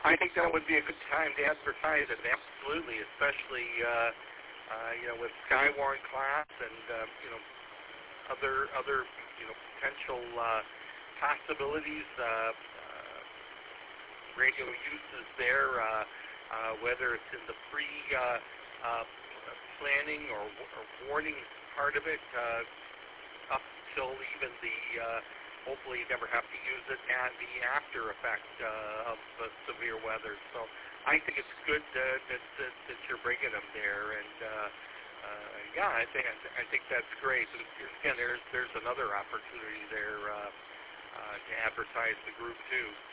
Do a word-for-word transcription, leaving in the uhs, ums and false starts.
I think that would be a good time to advertise it, absolutely, especially, uh, uh, you know, with Skywarn class and, uh, you know, other, other, you know, potential uh, possibilities, uh, uh, radio uses there, uh, uh, whether it's in the pre, uh, uh, planning or, or warning part of it, uh, up till even the, uh, hopefully you never have to use it, and the after effect uh, of uh, severe weather. So I think it's good uh, that, that that you're bringing them there, and uh, uh, yeah, I think I think that's great. And again, there's there's another opportunity there uh, uh, to advertise the group too.